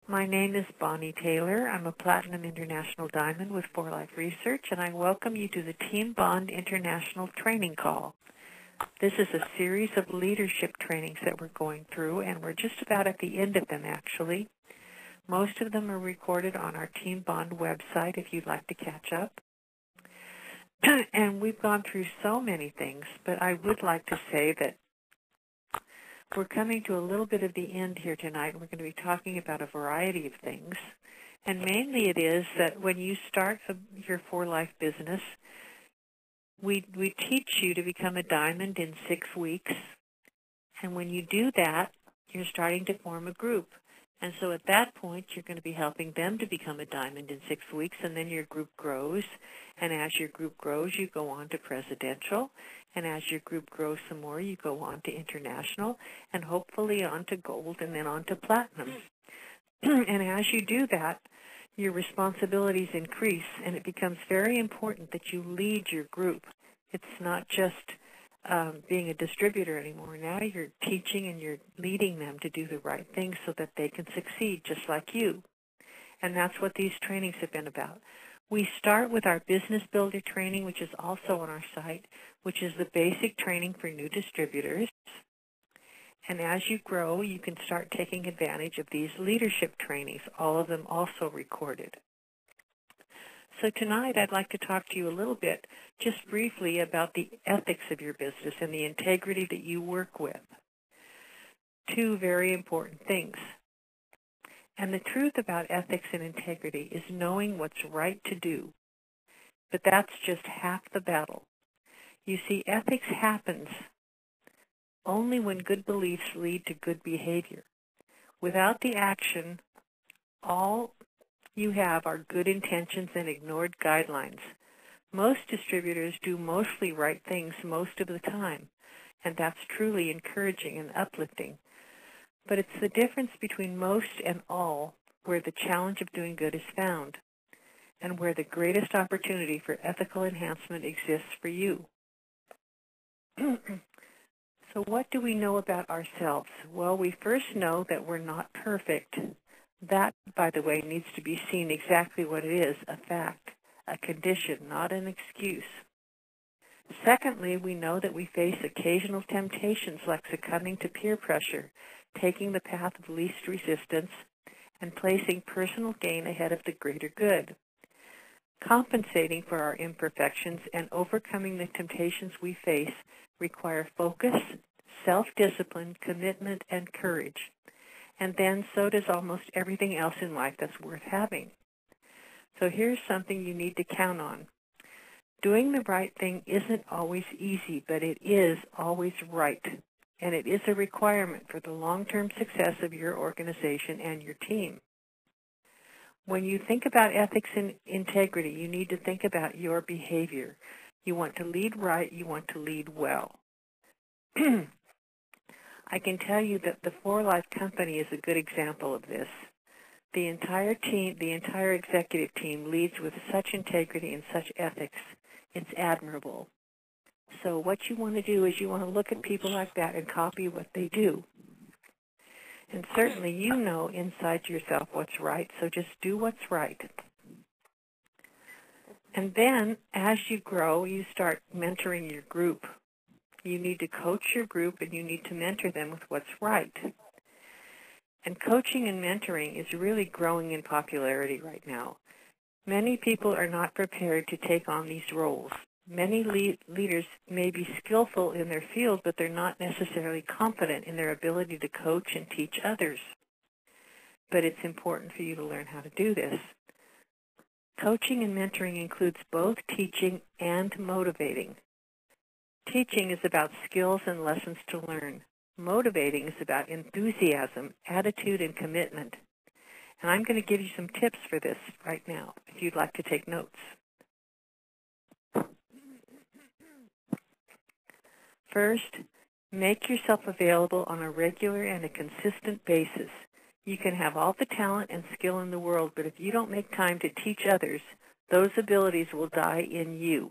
My name is Bonnie Taylor. I'm a Platinum International Diamond with 4Life Research, and I welcome you to the Team Bond International Training Call. This is a series of leadership trainings that we're going through, and we're just about at the end of them, actually. Most of them are recorded on our Team Bond website if you'd like to catch up. And we've gone through so many things, but I would like to say that we're coming to a little bit of the end here tonight. We're going to be talking about a variety of things. And mainly it is that when you start your 4Life business, we teach you to become a diamond in 6 weeks. And when you do that, you're starting to form a group. And so at that point, you're going to be helping them to become a diamond in 6 weeks, and then your group grows. And as your group grows, you go on to presidential. And as your group grows some more, you go on to international, and hopefully on to gold, and then on to platinum. And as you do that, your responsibilities increase, and it becomes very important that you lead your group. It's not just being a distributor anymore. Now you're teaching and you're leading them to do the right things so that they can succeed just like you. And that's what these trainings have been about. We start with our Business Builder training, which is also on our site, which is the basic training for new distributors. And as you grow, you can start taking advantage of these leadership trainings, all of them also recorded. So tonight I'd like to talk to you a little bit, just briefly, about the ethics of your business and the integrity that you work with. Two very important things. And the truth about ethics and integrity is knowing what's right to do. But that's just half the battle. You see, ethics happens only when good beliefs lead to good behavior. Without the action, all you have are good intentions and ignored guidelines. Most distributors do mostly right things most of the time, and that's truly encouraging and uplifting. But it's the difference between most and all where the challenge of doing good is found, and where the greatest opportunity for ethical enhancement exists for you. So what do we know about ourselves? Well, we first know that we're not perfect. That, by the way, needs to be seen exactly what it is, a fact, a condition, not an excuse. Secondly, we know that we face occasional temptations like succumbing to peer pressure, taking the path of least resistance, and placing personal gain ahead of the greater good. Compensating for our imperfections and overcoming the temptations we face require focus, self-discipline, commitment, and courage. And then so does almost everything else in life that's worth having. So here's something you need to count on. Doing the right thing isn't always easy, but it is always right. And it is a requirement for the long-term success of your organization and your team. When you think about ethics and integrity, you need to think about your behavior. You want to lead right, you want to lead well. I can tell you that the 4Life company is a good example of this. The entire team, the entire executive team leads with such integrity and such ethics. It's admirable. So what you want to do is you want to look at people like that and copy what they do. And certainly you know inside yourself what's right, so just do what's right. And then as you grow, you start mentoring your group. You need to coach your group and you need to mentor them with what's right. And coaching and mentoring is really growing in popularity right now. Many people are not prepared to take on these roles. Many leaders may be skillful in their field, but they're not necessarily confident in their ability to coach and teach others. But it's important for you to learn how to do this. Coaching and mentoring includes both teaching and motivating. Teaching is about skills and lessons to learn. Motivating is about enthusiasm, attitude, and commitment. And I'm going to give you some tips for this right now, if you'd like to take notes. First, make yourself available on a regular and a consistent basis. You can have all the talent and skill in the world, but if you don't make time to teach others, those abilities will die in you.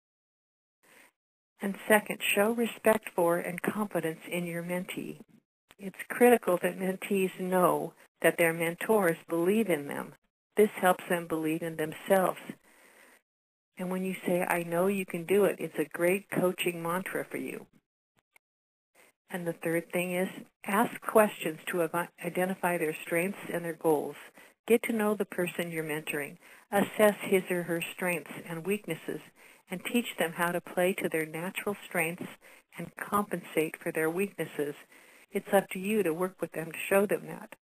And second, show respect for and confidence in your mentee. It's critical that mentees know that their mentors believe in them. This helps them believe in themselves. And when you say, I know you can do it, it's a great coaching mantra for you. And the third thing is ask questions to identify their strengths and their goals. Get to know the person you're mentoring. Assess his or her strengths and weaknesses and teach them how to play to their natural strengths and compensate for their weaknesses. It's up to you to work with them to show them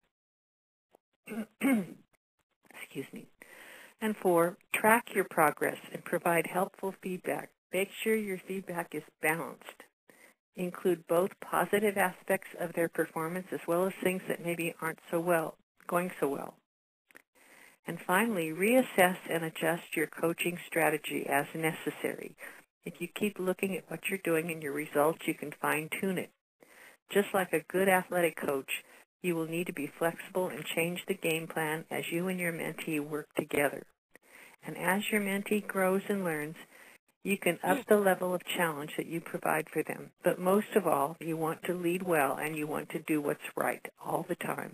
that. Excuse me. And 4, track your progress and provide helpful feedback. Make sure your feedback is balanced. Include both positive aspects of their performance as well as things that maybe aren't going so well. And finally, reassess and adjust your coaching strategy as necessary. If you keep looking at what you're doing and your results, you can fine-tune it. Just like a good athletic coach, you will need to be flexible and change the game plan as you and your mentee work together. And as your mentee grows and learns, you can up the level of challenge that you provide for them. But most of all, you want to lead well and you want to do what's right all the time.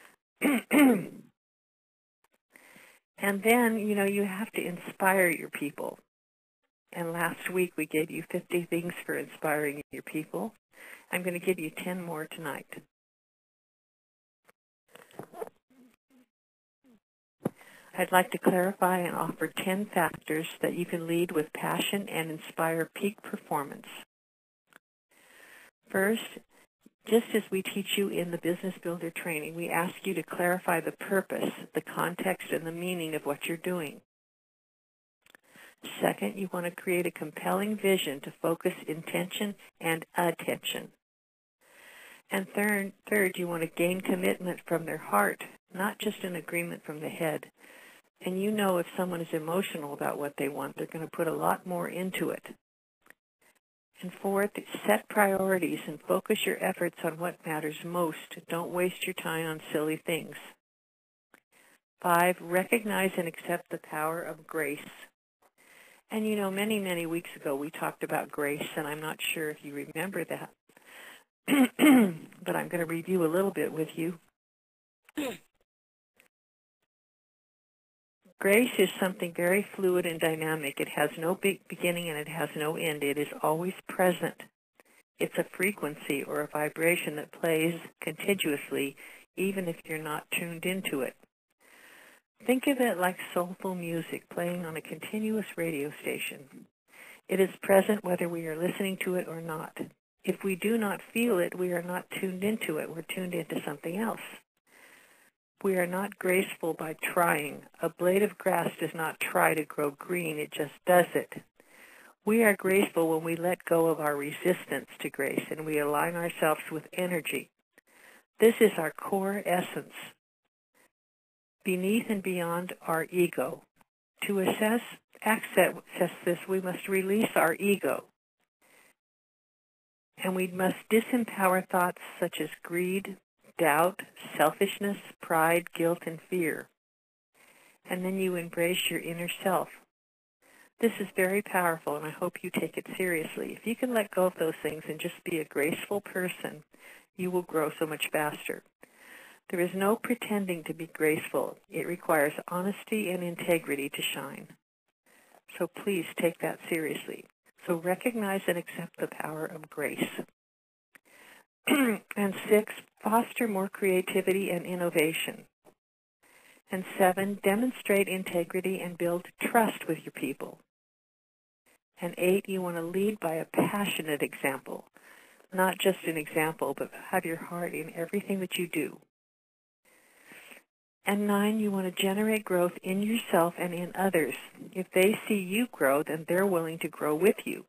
And then, you have to inspire your people. And last week we gave you 50 things for inspiring your people. I'm going to give you 10 more tonight. I'd like to clarify and offer 10 factors that you can lead with passion and inspire peak performance. First, just as we teach you in the Business Builder training, we ask you to clarify the purpose, the context, and the meaning of what you're doing. Second, you want to create a compelling vision to focus intention and attention. And third, you want to gain commitment from their heart, not just an agreement from the head. And if someone is emotional about what they want, they're going to put a lot more into it. And fourth, set priorities and focus your efforts on what matters most. Don't waste your time on silly things. 5, recognize and accept the power of grace. And many, many weeks ago we talked about grace, and I'm not sure if you remember that. But I'm going to review a little bit with you. Grace is something very fluid and dynamic. It has no beginning and it has no end. It is always present. It's a frequency or a vibration that plays continuously, even if you're not tuned into it. Think of it like soulful music playing on a continuous radio station. It is present whether we are listening to it or not. If we do not feel it, we are not tuned into it. We're tuned into something else. We are not graceful by trying. A blade of grass does not try to grow green, it just does it. We are graceful when we let go of our resistance to grace and we align ourselves with energy. This is our core essence. Beneath and beyond our ego. To access this, we must release our ego. And we must disempower thoughts such as greed, doubt, selfishness, pride, guilt, and fear. And then you embrace your inner self. This is very powerful, and I hope you take it seriously. If you can let go of those things and just be a graceful person, you will grow so much faster. There is no pretending to be graceful. It requires honesty and integrity to shine. So please take that seriously. So recognize and accept the power of grace. And 6, foster more creativity and innovation. And 7, demonstrate integrity and build trust with your people. And 8, you want to lead by a passionate example. Not just an example, but have your heart in everything that you do. And 9, you want to generate growth in yourself and in others. If they see you grow, then they're willing to grow with you.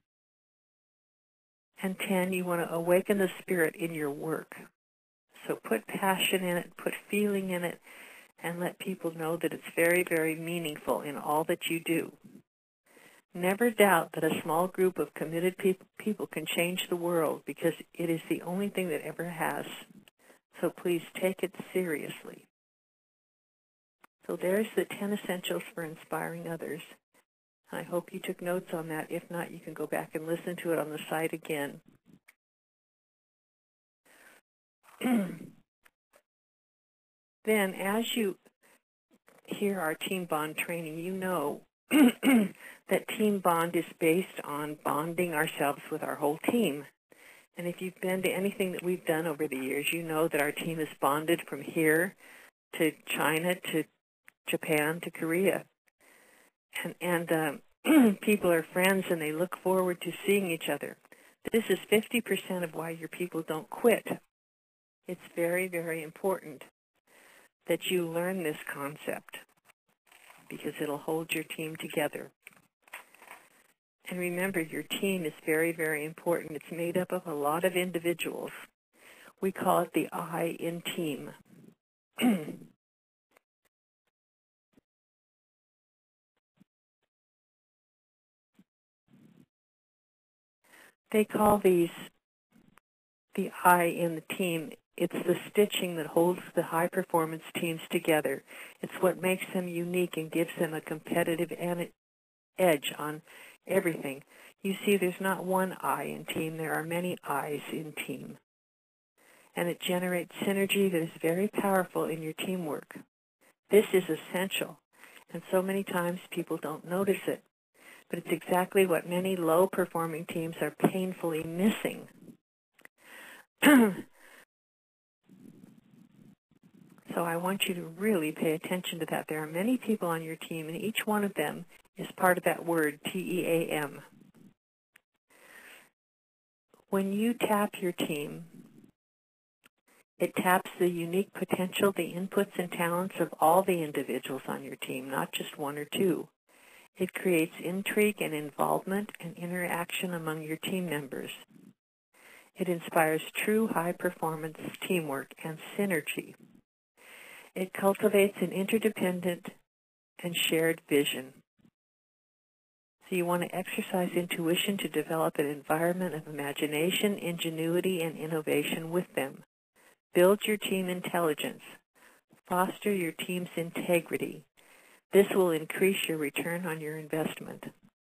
And 10, you want to awaken the spirit in your work. So put passion in it, put feeling in it, and let people know that it's very, very meaningful in all that you do. Never doubt that a small group of committed people can change the world because it is the only thing that ever has. So please take it seriously. So there's the 10 essentials for inspiring others. I hope you took notes on that. If not, you can go back and listen to it on the site again. Then as you hear our Team Bond training, you know that Team Bond is based on bonding ourselves with our whole team. And if you've been to anything that we've done over the years, you know that our team is bonded from here to China to Japan to Korea. And people are friends and they look forward to seeing each other. This is 50% of why your people don't quit. It's very, very important that you learn this concept because it'll hold your team together. And remember, your team is very, very important. It's made up of a lot of individuals. We call it the I in team. They call these the I in the team. It's the stitching that holds the high-performance teams together. It's what makes them unique and gives them a competitive edge on everything. You see, there's not one I in team. There are many I's in team. And it generates synergy that is very powerful in your teamwork. This is essential, and so many times people don't notice it. But it's exactly what many low-performing teams are painfully missing. So I want you to really pay attention to that. There are many people on your team, and each one of them is part of that word, T-E-A-M. When you tap your team, it taps the unique potential, the inputs and talents of all the individuals on your team, not just one or two. It creates intrigue and involvement and interaction among your team members. It inspires true high-performance teamwork and synergy. It cultivates an interdependent and shared vision. So you want to exercise intuition to develop an environment of imagination, ingenuity, and innovation with them. Build your team intelligence. Foster your team's integrity. This will increase your return on your investment.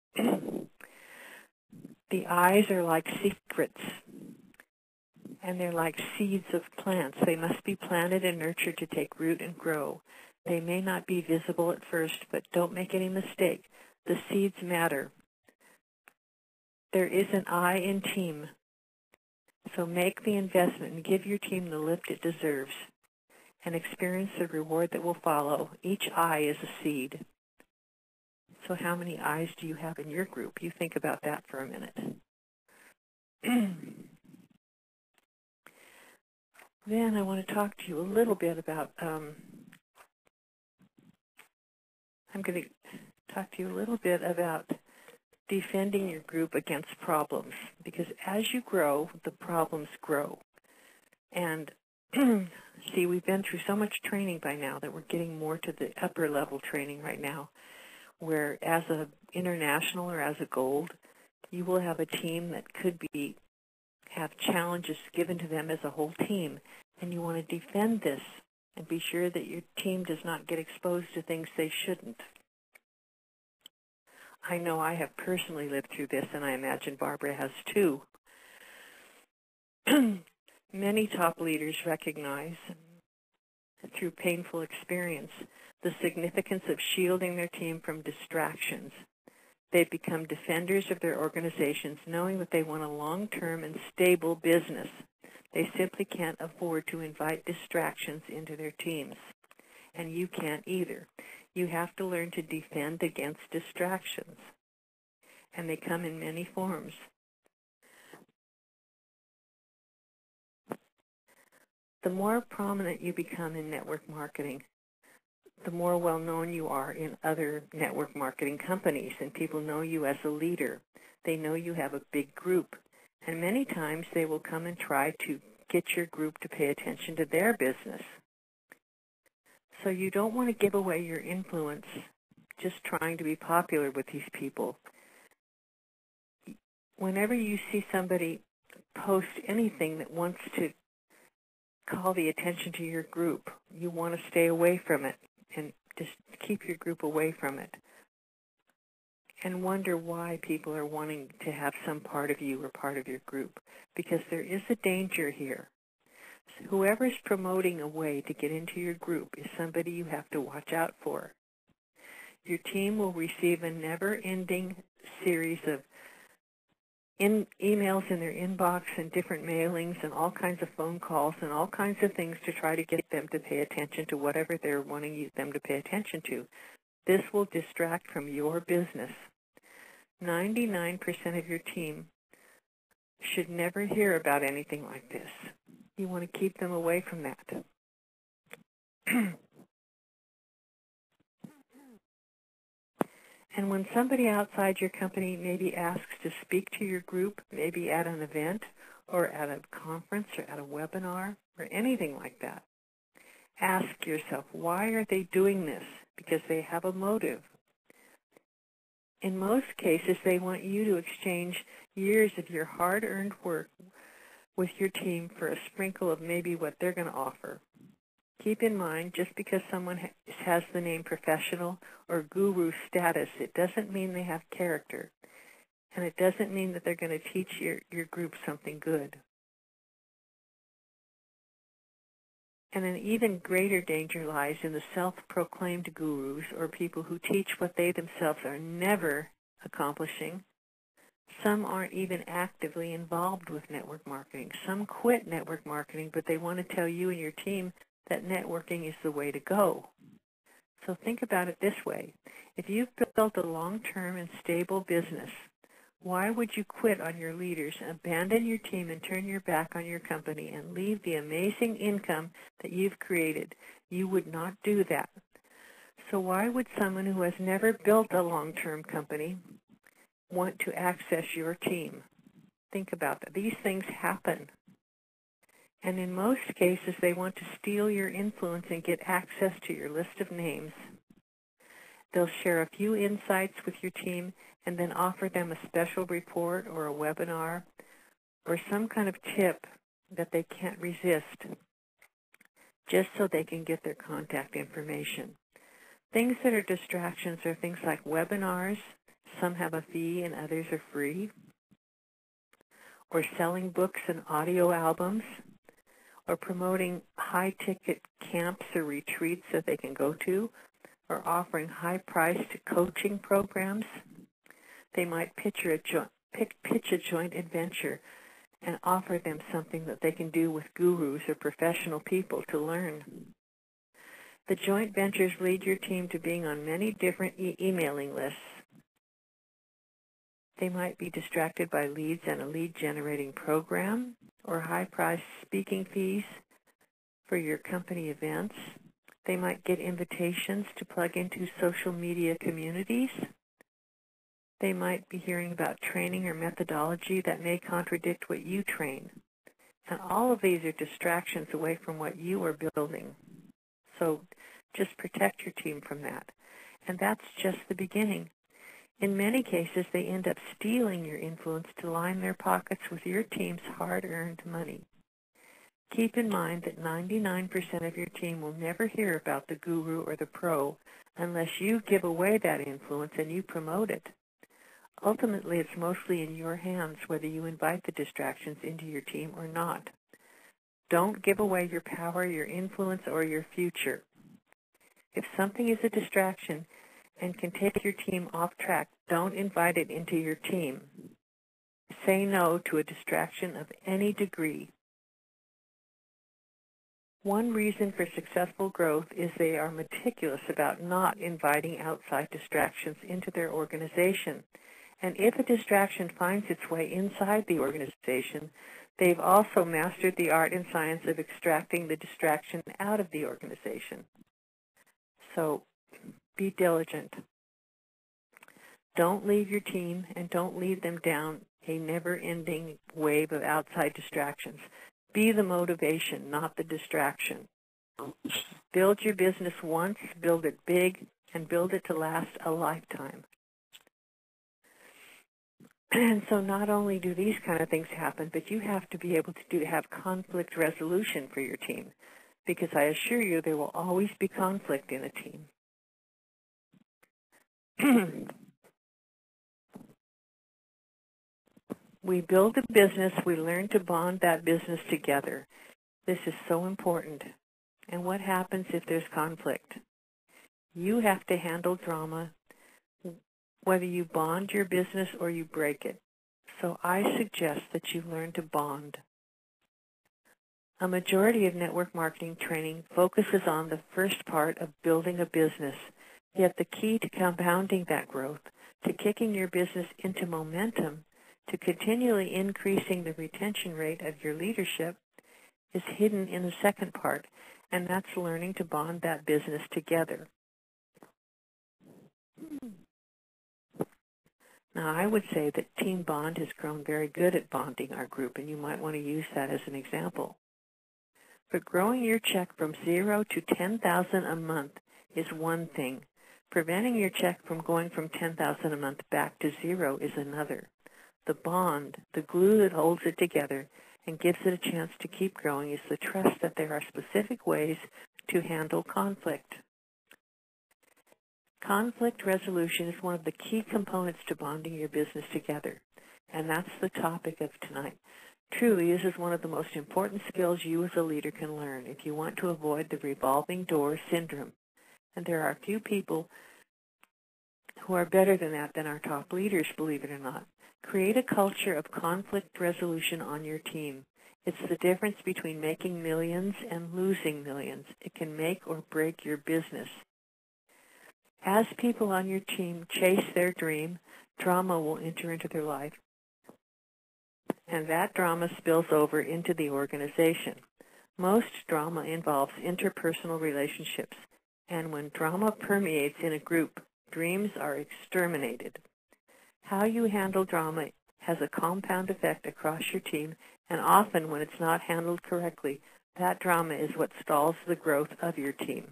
The eyes are like secrets, and they're like seeds of plants. They must be planted and nurtured to take root and grow. They may not be visible at first, but don't make any mistake. The seeds matter. There is an I in team, so make the investment and give your team the lift it deserves and experience the reward that will follow. Each I is a seed. So how many I's do you have in your group? You think about that for a minute. Then I want to talk to you a little bit about, I'm going to talk to you a little bit about defending your group against problems, because as you grow, the problems grow. And see, we've been through so much training by now that we're getting more to the upper level training right now, where as an international or as a gold, you will have a team that could have challenges given to them as a whole team, and you want to defend this and be sure that your team does not get exposed to things they shouldn't. I know I have personally lived through this, and I imagine Barbara has too. Many top leaders recognize, through painful experience, the significance of shielding their team from distractions. They've become defenders of their organizations, knowing that they want a long-term and stable business. They simply can't afford to invite distractions into their teams, and you can't either. You have to learn to defend against distractions, and they come in many forms. The more prominent you become in network marketing, the more well-known you are in other network marketing companies, and people know you as a leader. They know you have a big group, and many times they will come and try to get your group to pay attention to their business. So you don't want to give away your influence just trying to be popular with these people. Whenever you see somebody post anything that wants to call the attention to your group, you want to stay away from it and just keep your group away from it, and wonder why people are wanting to have some part of you or part of your group, because there is a danger here. Whoever's promoting a way to get into your group is somebody you have to watch out for. Your team will receive a never-ending series of emails in their inbox and different mailings and all kinds of phone calls and all kinds of things to try to get them to pay attention to whatever they're wanting them to pay attention to. This will distract from your business. 99% of your team should never hear about anything like this. You want to keep them away from that. And when somebody outside your company maybe asks to speak to your group, maybe at an event or at a conference or at a webinar or anything like that, ask yourself, why are they doing this? Because they have a motive. In most cases, they want you to exchange years of your hard-earned work with your team for a sprinkle of maybe what they're going to offer. Keep in mind, just because someone has the name professional or guru status, it doesn't mean they have character. And it doesn't mean that they're going to teach your group something good. And an even greater danger lies in the self-proclaimed gurus or people who teach what they themselves are never accomplishing. Some aren't even actively involved with network marketing. Some quit network marketing, but they want to tell you and your team that networking is the way to go. So think about it this way. If you've built a long-term and stable business, why would you quit on your leaders, abandon your team, and turn your back on your company and leave the amazing income that you've created? You would not do that. So why would someone who has never built a long-term company want to access your team? Think about that. These things happen. And in most cases, they want to steal your influence and get access to your list of names. They'll share a few insights with your team and then offer them a special report or a webinar or some kind of tip that they can't resist just so they can get their contact information. Things that are distractions are things like webinars. Some have a fee and others are free. Or selling books and audio albums. Or promoting high-ticket camps or retreats that they can go to. Or offering high-priced coaching programs. They might pitch a joint adventure and offer them something that they can do with gurus or professional people to learn. The joint ventures lead your team to being on many different emailing lists. They might be distracted by leads and a lead-generating program or high-priced speaking fees for your company events. They might get invitations to plug into social media communities. They might be hearing about training or methodology that may contradict what you train. And all of these are distractions away from what you are building. So just protect your team from that. And that's just the beginning. In many cases, they end up stealing your influence to line their pockets with your team's hard-earned money. Keep in mind that 99% of your team will never hear about the guru or the pro unless you give away that influence and you promote it. Ultimately, it's mostly in your hands whether you invite the distractions into your team or not. Don't give away your power, your influence, or your future. If something is a distraction and can take your team off track, don't invite it into your team. Say no to a distraction of any degree. One reason for successful growth is they are meticulous about not inviting outside distractions into their organization. And if a distraction finds its way inside the organization, they've also mastered the art and science of extracting the distraction out of the organization. So be diligent. Don't leave your team and don't lead them down a never-ending wave of outside distractions. Be the motivation, not the distraction. Build your business once, build it big, and build it to last a lifetime. And so not only do these kind of things happen, but you have to be able to have conflict resolution for your team, because I assure you there will always be conflict in a team. We build a business, we learn to bond that business together. This is so important. And what happens if there's conflict? You have to handle drama whether you bond your business or you break it. So I suggest that you learn to bond. A majority of network marketing training focuses on the first part of building a business, yet the key to compounding that growth, to kicking your business into momentum, to continually increasing the retention rate of your leadership, is hidden in the second part, and that's learning to bond that business together. Now, I would say that Team Bond has grown very good at bonding our group, and you might want to use that as an example. But growing your check from 0 to $10,000 a month is one thing. Preventing your check from going from $10,000 a month back to 0 is another. The bond, the glue that holds it together and gives it a chance to keep growing, is the trust that there are specific ways to handle conflict. Conflict resolution is one of the key components to bonding your business together, and that's the topic of tonight. Truly, this is one of the most important skills you as a leader can learn if you want to avoid the revolving door syndrome. And there are a few people who are better than that than our top leaders, believe it or not. Create a culture of conflict resolution on your team. It's the difference between making millions and losing millions. It can make or break your business. As people on your team chase their dream, drama will enter into their life, and that drama spills over into the organization. Most drama involves interpersonal relationships, and when drama permeates in a group, dreams are exterminated. How you handle drama has a compound effect across your team, and often when it's not handled correctly, that drama is what stalls the growth of your team.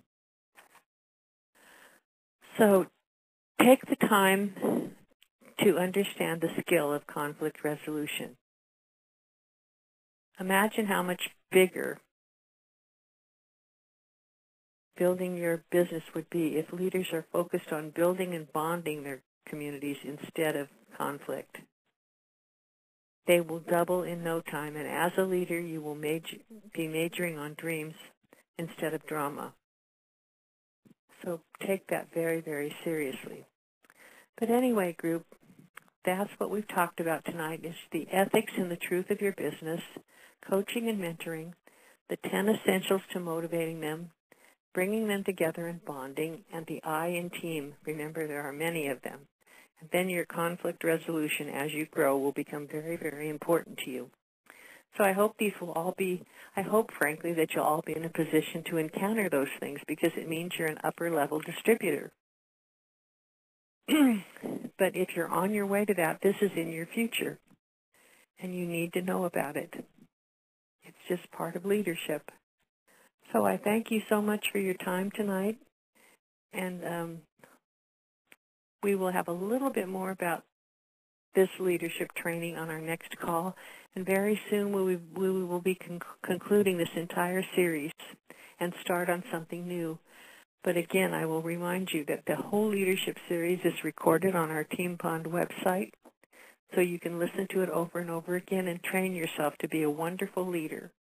So take the time to understand the skill of conflict resolution. Imagine how much bigger building your business would be if leaders are focused on building and bonding their communities instead of conflict. They will double in no time, and as a leader, you will be majoring on dreams instead of drama. So take that very, very seriously. But anyway, group, that's what we've talked about tonight, is the ethics and the truth of your business, coaching and mentoring, the 10 essentials to motivating them, bringing them together and bonding, and the I in team. Remember, there are many of them. And then your conflict resolution as you grow will become very, very important to you. So I hope these will all be, I hope, frankly, that you'll all be in a position to encounter those things, because it means you're an upper-level distributor. But if you're on your way to that, this is in your future, and you need to know about it. It's just part of leadership. So I thank you so much for your time tonight, and we will have a little bit more about this leadership training on our next call, and very soon we will be concluding this entire series and start on something new. But again, I will remind you that the whole leadership series is recorded on our Team Bond website, so you can listen to it over and over again and train yourself to be a wonderful leader.